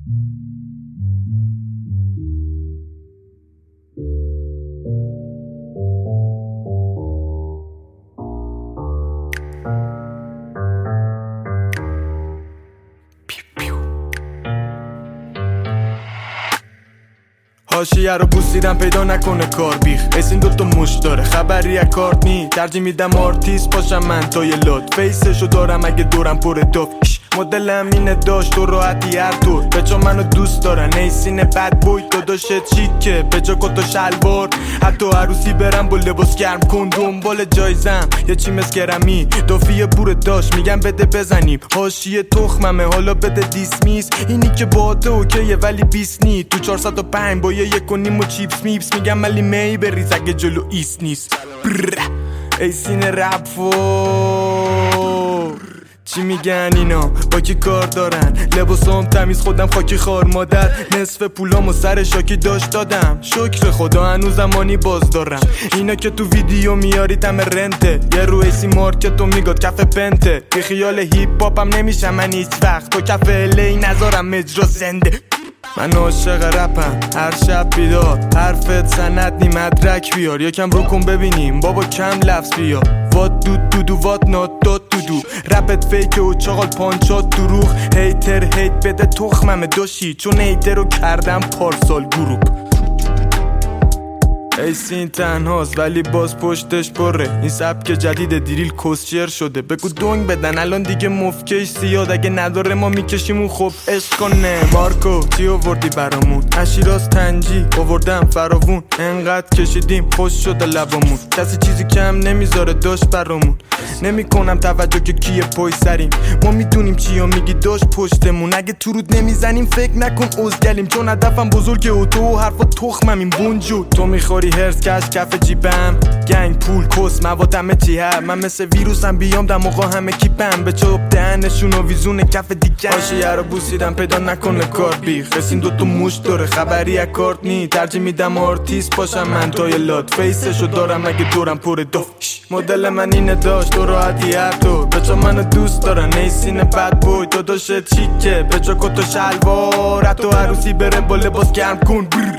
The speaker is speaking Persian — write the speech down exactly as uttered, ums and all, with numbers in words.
حاشیه رو بوسیدم پیدا نکنه کار بیخ اس این دوتا مش داره خبری از کارت نی ترجیح میدم آرتیست باشم من تا یه لات فیسشو دارم اگه دورم پر داف مدلم اینه داشت تو راحتی هر طور بچا منو دوست دارن ایسینه بد بوی داداشت چیکه بجا کتا شلوار حتی عروسی برم با لباس گرم کن دنبال جایزم یه چی مثل گرمی دافیه پور داشت میگم بده بزنیم حاشیه تخممه حالا بده دیسمیس اینی که باته اوکیه ولی بیس نی تو چهارصد و پنج با یه یک و نیم و چیپس میپس میگم ملی می بریز اگه جلو ایست نیست ایسینه رپ فور چی میگن اینا با کی کار دارن لباسام تمیز خودم خاکی خار مادر نصف پولامو سر شاکی داشت دادم شکر خدا هنوز زمانی باز دارم اینا که تو ویدیو میاری تم رنته یه رو ایسی مارکتو میگاد کف پنته بی خیال هیپ هاپم نمیشم من هیچ وقت تو کف الی نذارم مجرا زنده من عاشق رپم هر شب بیدار حرفت سند نی مدرک بیار یکم رو کن ببینیم بابا کم لفظ بیار وات دو دو دو وات نات داد دو دو رپت فیکه و چاقال پانچات دروغ هیتر هیت بده تخممه داشی چون هیتر رو کردم پارسال گروپ ایسین تنهاست ولی باز پشتش بره این سبک جدید دیریل کسچر شده بگو دونگ بدن الان دیگه مفکش زیاد اگه نداره ما میکشیم و خب عشق کنه مارکو چی آوردی برامون اشیراز تنجی آوردم فراوون انقدر کشیدیم خوش شده لبامون کسی چیزی کم نمیذاره داشت برامون نمی کنم توجه که کیه پای سریم ما میدونیم چیا میگی داشت پشتمون اگه تو رود نمیزنیم فکر نکن ازگلیم چون هدفم بزرگه و تو و حرفا تخمم این بونجو تو میخوری هرس کش کف جیبم گنگ پول کس موادم چی هم من مثل ویروسم بیام دماغا همه کیپم به چوب دهنشون و ویزون کف دیگه حاشیه رو بوسیدم پیدا نکنه کار بیخ اس این دوتا موش داره خبری از کارت نی ترجیح میدم آرتیست باشم من تا یه لات فیسشو دارم اگه دورم پر داف مدل من اینه داشت تو راحتی هر طور بچا منو دوست دارن ایسینه بد بوی داداشت چیکه بچا کتا شلوار حتی عروسی بره با لباس گرم کن